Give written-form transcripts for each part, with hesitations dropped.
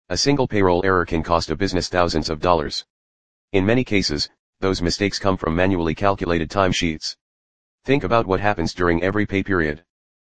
A single payroll error can cost a business thousands of dollars. In many cases, those mistakes come from manually calculated timesheets. Think about what happens during every pay period.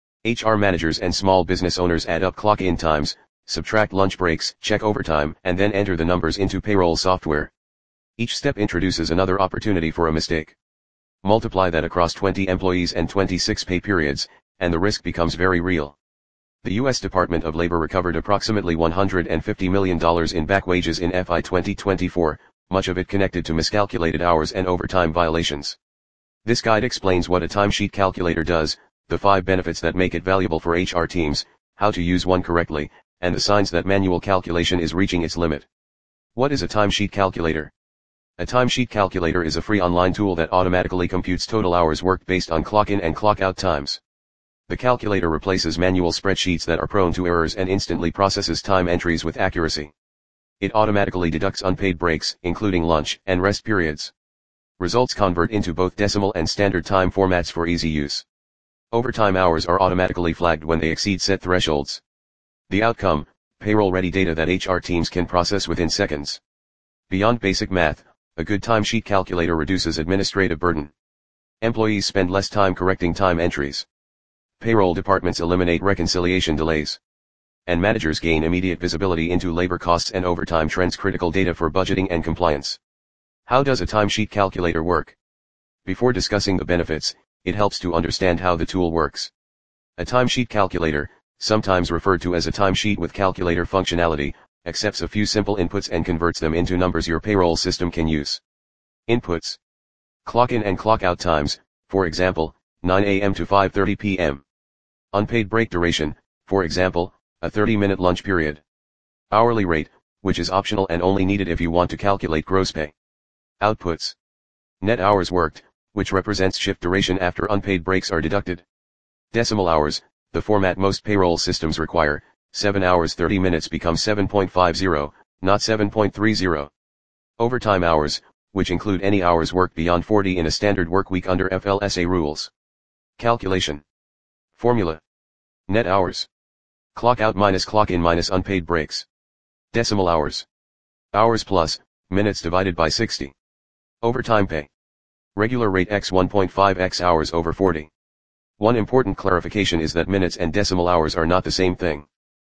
HR managers and small business owners add up clock-in times, subtract lunch breaks, check overtime, and then enter the numbers into payroll software. Each step introduces another opportunity for a mistake. Multiply that across 20 employees and 26 pay periods, and the risk becomes very real. The U.S. Department of Labor recovered approximately $150 million in back wages in FY 2024, much of it connected to miscalculated hours and overtime violations. This guide explains what a timesheet calculator does, the 5 benefits that make it valuable for HR teams, how to use one correctly, and the signs that manual calculation is reaching its limit. What is a timesheet calculator? A timesheet calculator is a free online tool that automatically computes total hours worked based on clock-in and clock-out times. The calculator replaces manual spreadsheets that are prone to errors and instantly processes time entries with accuracy. It automatically deducts unpaid breaks, including lunch and rest periods. Results convert into both decimal and standard time formats for easy use. Overtime hours are automatically flagged when they exceed set thresholds. The outcome, payroll-ready data that HR teams can process within seconds. Beyond basic math, a good timesheet calculator reduces administrative burden. Employees spend less time correcting time entries. Payroll departments eliminate reconciliation delays. And managers gain immediate visibility into labor costs and overtime trends, critical data for budgeting and compliance. How does a timesheet calculator work? Before discussing the benefits, it helps to understand how the tool works. A timesheet calculator, sometimes referred to as a timesheet with calculator functionality, accepts a few simple inputs and converts them into numbers your payroll system can use. Inputs: clock-in and clock-out times, for example, 9 a.m. to 5:30 p.m. Unpaid break duration, for example, a 30-minute lunch period. Hourly rate, which is optional and only needed if you want to calculate gross pay. Outputs: net hours worked, which represents shift duration after unpaid breaks are deducted. Decimal hours, the format most payroll systems require, 7 hours 30 minutes becomes 7.50, not 7.30. Overtime hours, which include any hours worked beyond 40 in a standard work week under FLSA rules. Calculation formula: net hours. Clock out minus clock in minus unpaid breaks. Decimal hours. Hours plus, minutes divided by 60. Overtime pay. Regular rate x 1.5x hours over 40. One important clarification is that minutes and decimal hours are not the same thing.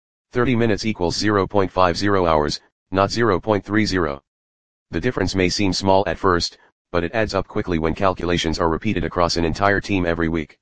30 minutes equals 0.50 hours, not 0.30. The difference may seem small at first, but it adds up quickly when calculations are repeated across an entire team every week.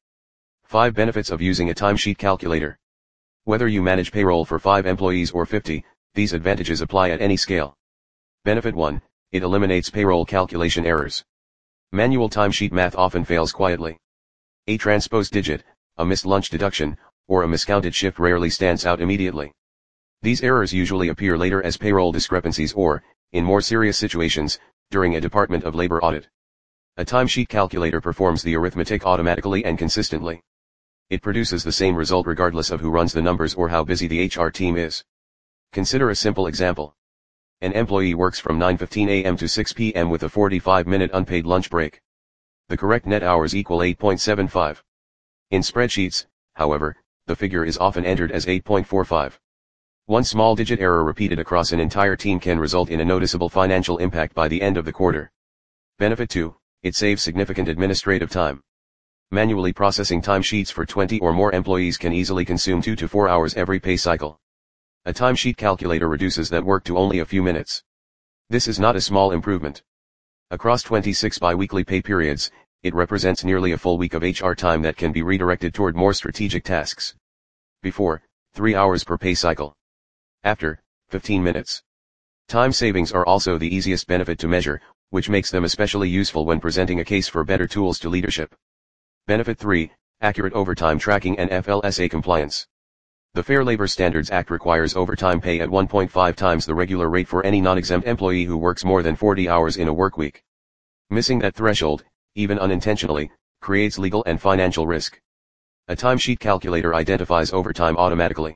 5 benefits of using a timesheet calculator. Whether you manage payroll for 5 employees or 50, these advantages apply at any scale. Benefit 1, it eliminates payroll calculation errors. Manual timesheet math often fails quietly. A transposed digit, a missed lunch deduction, or a miscounted shift rarely stands out immediately. These errors usually appear later as payroll discrepancies or, in more serious situations, during a Department of Labor audit. A timesheet calculator performs the arithmetic automatically and consistently. It produces the same result regardless of who runs the numbers or how busy the HR team is. Consider a simple example. An employee works from 9:15 a.m. to 6 p.m. with a 45-minute unpaid lunch break. The correct net hours equal 8.75. In spreadsheets, however, the figure is often entered as 8.45. One small digit error repeated across an entire team can result in a noticeable financial impact by the end of the quarter. Benefit 2, it saves significant administrative time. Manually processing timesheets for 20 or more employees can easily consume 2 to 4 hours every pay cycle. A timesheet calculator reduces that work to only a few minutes. This is not a small improvement. Across 26 bi-weekly pay periods, it represents nearly a full week of HR time that can be redirected toward more strategic tasks. Before, 3 hours per pay cycle. After, 15 minutes. Time savings are also the easiest benefit to measure, which makes them especially useful when presenting a case for better tools to leadership. Benefit 3, accurate overtime tracking and FLSA compliance. The Fair Labor Standards Act requires overtime pay at 1.5 times the regular rate for any non-exempt employee who works more than 40 hours in a work week. Missing that threshold, even unintentionally, creates legal and financial risk. A timesheet calculator identifies overtime automatically.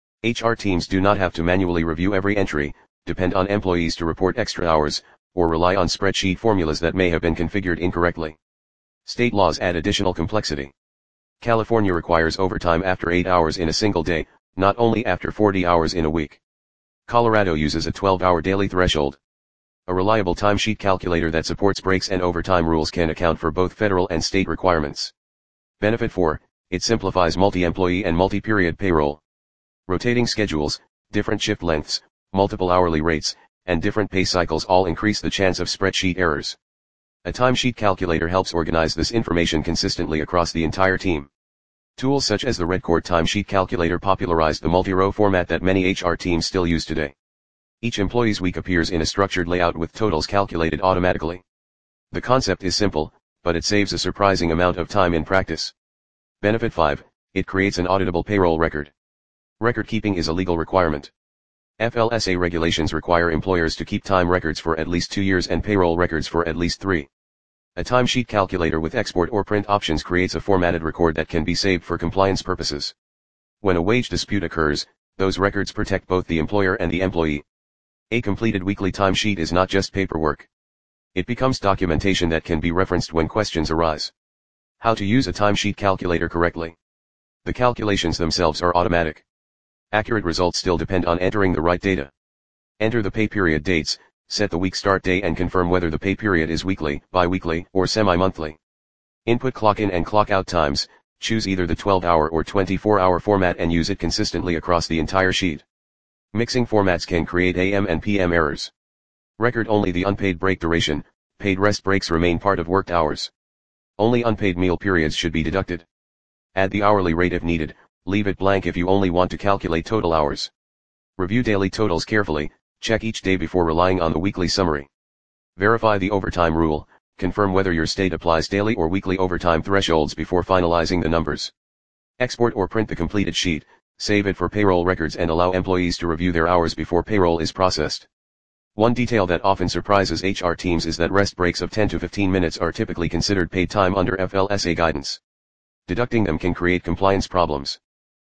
HR teams do not have to manually review every entry, depend on employees to report extra hours, or rely on spreadsheet formulas that may have been configured incorrectly. State laws add additional complexity. California requires overtime after 8 hours in a single day, not only after 40 hours in a week. Colorado uses a 12-hour daily threshold. A reliable timesheet calculator that supports breaks and overtime rules can account for both federal and state requirements. Benefit 4, it simplifies multi-employee and multi-period payroll. Rotating schedules, different shift lengths, multiple hourly rates, and different pay cycles all increase the chance of spreadsheet errors. A timesheet calculator helps organize this information consistently across the entire team. Tools such as the Redcord timesheet calculator popularized the multi-row format that many HR teams still use today. Each employee's week appears in a structured layout with totals calculated automatically. The concept is simple, but it saves a surprising amount of time in practice. Benefit 5, it creates an auditable payroll record. Record keeping is a legal requirement. FLSA regulations require employers to keep time records for at least 2 years and payroll records for at least 3. A timesheet calculator with export or print options creates a formatted record that can be saved for compliance purposes. When a wage dispute occurs, those records protect both the employer and the employee. A completed weekly timesheet is not just paperwork. It becomes documentation that can be referenced when questions arise. How to use a timesheet calculator correctly? The calculations themselves are automatic. Accurate results still depend on entering the right data. Enter the pay period dates, set the week start day and confirm whether the pay period is weekly, bi-weekly, or semi-monthly. Input clock in and clock out times, choose either the 12-hour or 24-hour format and use it consistently across the entire sheet. Mixing formats can create AM and PM errors. Record only the unpaid break duration, paid rest breaks remain part of worked hours. Only unpaid meal periods should be deducted. Add the hourly rate if needed, leave it blank if you only want to calculate total hours. Review daily totals carefully, check each day before relying on the weekly summary. Verify the overtime rule, confirm whether your state applies daily or weekly overtime thresholds before finalizing the numbers. Export or print the completed sheet, save it for payroll records and allow employees to review their hours before payroll is processed. One detail that often surprises HR teams is that rest breaks of 10 to 15 minutes are typically considered paid time under FLSA guidance. Deducting them can create compliance problems.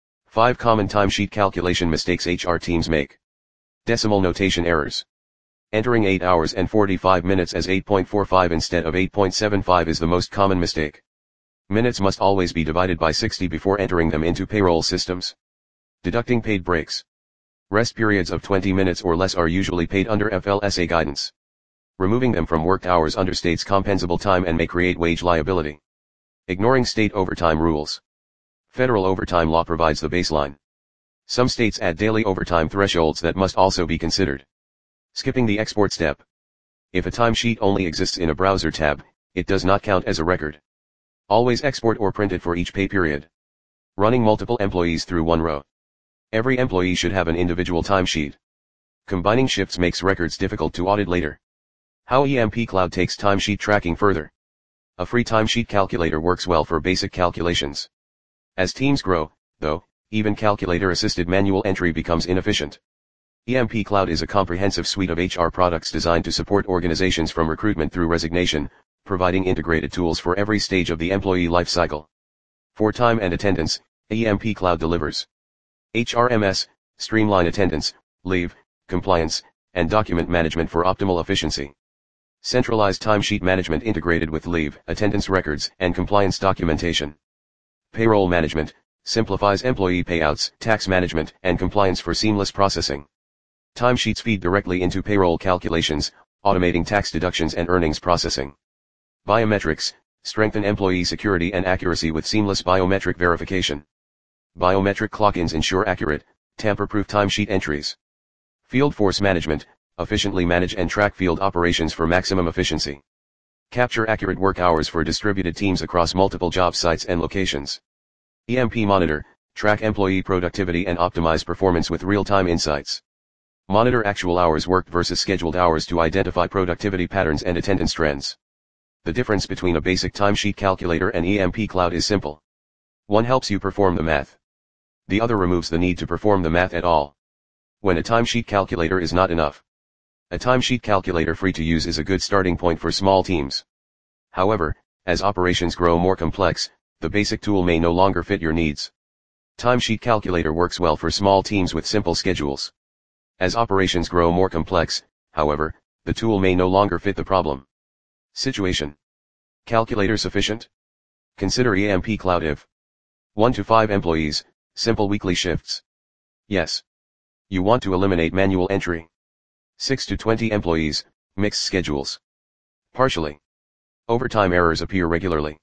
5 common timesheet calculation mistakes HR teams make. Decimal notation errors. Entering 8 hours and 45 minutes as 8.45 instead of 8.75 is the most common mistake. Minutes must always be divided by 60 before entering them into payroll systems. Deducting paid breaks. Rest periods of 20 minutes or less are usually paid under FLSA guidance. Removing them from worked hours understates compensable time and may create wage liability. Ignoring state overtime rules. Federal overtime law provides the baseline. Some states add daily overtime thresholds that must also be considered. Skipping the export step. If a timesheet only exists in a browser tab, it does not count as a record. Always export or print it for each pay period. Running multiple employees through one row. Every employee should have an individual timesheet. Combining shifts makes records difficult to audit later. How EMP Cloud takes timesheet tracking further. A free timesheet calculator works well for basic calculations. As teams grow, though, even calculator-assisted manual entry becomes inefficient. EMP Cloud is a comprehensive suite of HR products designed to support organizations from recruitment through resignation, providing integrated tools for every stage of the employee life cycle. For time and attendance, EMP Cloud delivers HRMS, streamline attendance, leave, compliance, and document management for optimal efficiency. Centralized timesheet management integrated with leave, attendance records, and compliance documentation. Payroll management, simplifies employee payouts, tax management, and compliance for seamless processing. Timesheets feed directly into payroll calculations, automating tax deductions and earnings processing. Biometrics, strengthen employee security and accuracy with seamless biometric verification. Biometric clock-ins ensure accurate, tamper-proof timesheet entries. Field force management, efficiently manage and track field operations for maximum efficiency. Capture accurate work hours for distributed teams across multiple job sites and locations. EMP Monitor, track employee productivity and optimize performance with real-time insights. Monitor actual hours worked versus scheduled hours to identify productivity patterns and attendance trends. The difference between a basic timesheet calculator and EMP Cloud is simple. One helps you perform the math. The other removes the need to perform the math at all. When a timesheet calculator is not enough. A timesheet calculator free to use is a good starting point for small teams. However, as operations grow more complex, the basic tool may no longer fit your needs. Timesheet calculator works well for small teams with simple schedules. As operations grow more complex, however, the tool may no longer fit the problem. Situation. Calculator sufficient? Consider EMP Cloud if 1 to 5 employees, simple weekly shifts. Yes. You want to eliminate manual entry. 6 to 20 employees, mixed schedules. Partially. Overtime errors appear regularly.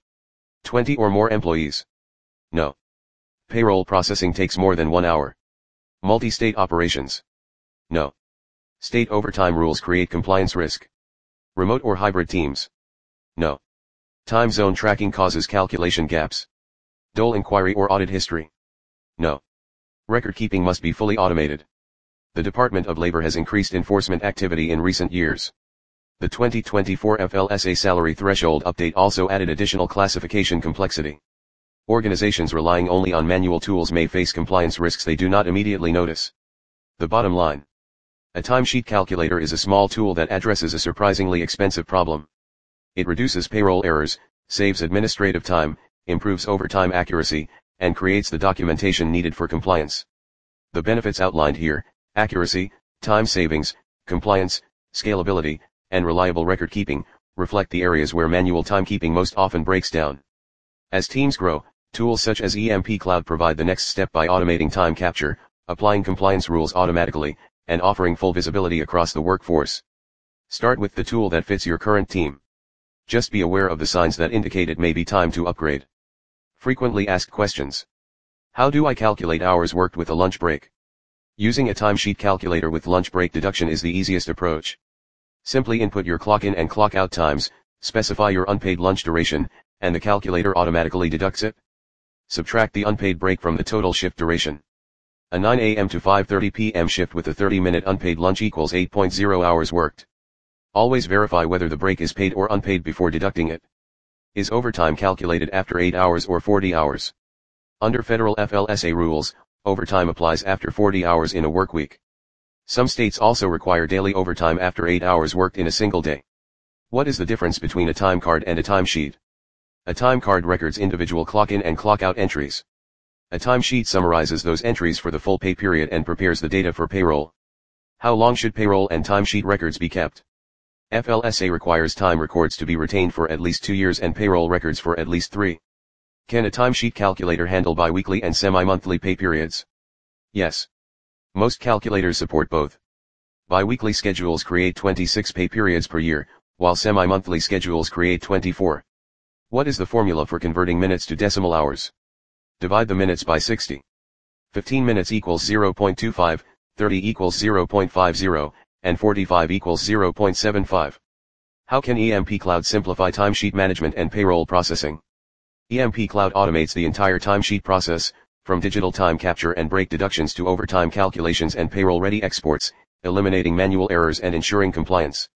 20 or more employees. No. Payroll processing takes more than 1 hour. Multi-state operations. No. State overtime rules create compliance risk. Remote or hybrid teams. No. Time zone tracking causes calculation gaps. Dole inquiry or audit history. No. Record keeping must be fully automated. The Department of Labor has increased enforcement activity in recent years. The 2024 FLSA salary threshold update also added additional classification complexity. Organizations relying only on manual tools may face compliance risks they do not immediately notice. The bottom line. A timesheet calculator is a small tool that addresses a surprisingly expensive problem. It reduces payroll errors, saves administrative time, improves overtime accuracy, and creates the documentation needed for compliance. The benefits outlined here, accuracy, time savings, compliance, scalability, and reliable record keeping, reflect the areas where manual timekeeping most often breaks down. As teams grow, tools such as EMP Cloud provide the next step by automating time capture, applying compliance rules automatically, and offering full visibility across the workforce. Start with the tool that fits your current team. Just be aware of the signs that indicate it may be time to upgrade. Frequently asked questions. How do I calculate hours worked with a lunch break? Using a timesheet calculator with lunch break deduction is the easiest approach. Simply input your clock in and clock out times, specify your unpaid lunch duration, and the calculator automatically deducts it. Subtract the unpaid break from the total shift duration. A 9 a.m. to 5:30 p.m. shift with a 30-minute unpaid lunch equals 8.0 hours worked. Always verify whether the break is paid or unpaid before deducting it. Is overtime calculated after 8 hours or 40 hours? Under federal FLSA rules, overtime applies after 40 hours in a work week. Some states also require daily overtime after 8 hours worked in a single day. What is the difference between a time card and a timesheet? A time card records individual clock-in and clock-out entries. A timesheet summarizes those entries for the full pay period and prepares the data for payroll. How long should payroll and timesheet records be kept? FLSA requires time records to be retained for at least 2 years and payroll records for at least 3. Can a timesheet calculator handle bi-weekly and semi-monthly pay periods? Yes. Most calculators support both. Bi-weekly schedules create 26 pay periods per year, while semi-monthly schedules create 24. What is the formula for converting minutes to decimal hours? Divide the minutes by 60. 15 minutes equals 0.25, 30 equals 0.50, and 45 equals 0.75. How can EMP Cloud simplify timesheet management and payroll processing? EMP Cloud automates the entire timesheet process, from digital time capture and break deductions to overtime calculations and payroll-ready exports, eliminating manual errors and ensuring compliance.